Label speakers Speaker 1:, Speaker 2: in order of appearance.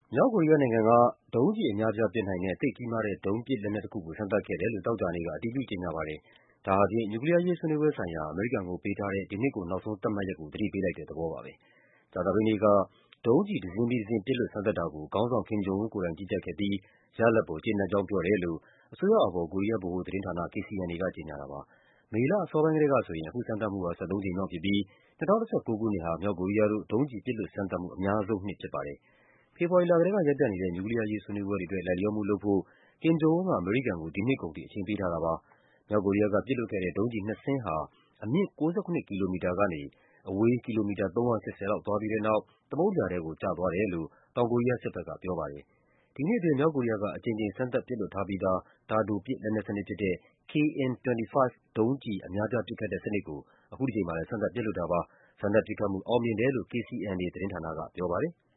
Speaker 1: မြောက်ကိုရီးယားနိုင်ငံက ဒုံးကျည်အများအပြားပစ်နိုင်တဲ့ သိပ်ကြီးမားတဲ့ ဒုံးပစ်လက်နက်တခုကို စမ်းသပ်ခဲ့တယ်လို့ သောကြာနေ့က အတည်ပြုကြေညာပါတယ်။ ဒါဟာဖြင့် နျူကလီးယားအရေး ဆွေးနွေးပွဲဆိုင်ရာ အမေရိကန်ကိုပေးထားတဲ့ ဒီနှစ်ကုန် နောက်ဆုံးသတ်မှတ်ရက်ကို သတိပေးလိုက်တဲ့သဘောပါပဲ။ ကြာသပတေးနေ့က ဒုံးကျည် တစင်းပြီးတစင်း ပစ်လွှတ်စမ်းသပ်တာကို ခေါင်းဆောင် Kim Jong Un ကိုယ်တိုင် ကြီးကြပ်ခဲ့ပြီး ရလဒ်ပေါ် ကျေနပ်ကြောင်းပြောတယ်လို့ အစိုးရအာဘော် ကိုရီးယားဗဟိုသတင်းဌာန KCNA က ကြေညာတာပါ။ မေလအစောပိုင်းကတည်းကဆိုရင် အခုစမ်းသပ်မှုဟာ ၁၃ ကြိမ်မြောက်ဖြစ်ပြီး ၂၀၁၉ ခုနှစ်ဟာ မြောက်ကိုရီးယားတို့ ဒုံးကျည်ပစ်လွှတ်စမ်းသပ်မှု အများဆုံးနှစ်ဖြစ်ပါတယ်။ ဖေဖော်ဝါရီလကတည်းက ရပ်တန့်နေတဲ့ နျူကလီးယားအရေး ဆွေးနွေးပွဲတွေအတွက် လိုက်လျောမှုလုပ်ဖို့ Kim Jong Un က အမေရိကန်ကို ဒီနှစ်ကုန်ထိ အချိန်ပေးထားတာပါ။ မြောက်ကိုရီးယားက ပစ်လွှတ်ခဲ့တဲ့ ဒုံးကျည်နှစ်စင်းဟာ အမြင့် ၉၇ ကီလိုမီတာကနေ အဝေး ကီလိုမီတာ ၃၈၀ လောက်သွားပြီးတဲ့နောက် သမုဒ္ဒရာထဲကို ကျသွားတယ်လို့ တောင်ကိုရီးယားစစ်ဘက်ကပြောပါတယ်။ ဒီနှစ်အတွင်း မြောက်ကိုရီးယားက အကြိမ်ကြိမ် စမ်းသပ်ပစ်လွှတ်ထားပြီးသား တာတိုပစ် လက်နက်စနစ်ဖြစ်တဲ့ KN-25 ဒုံးကျည် အများအပြားပစ်ခတ်တဲ့စနစ်ကို အခုတကြိမ်မှာလည်း စမ်းသပ်ပစ်လွှတ်တာပါ။ စမ်းသပ်ပစ်ခတ်မှု အောင်မြင်တယ်လို့ KCNA သတင်းဌာနကပြောပါတယ်။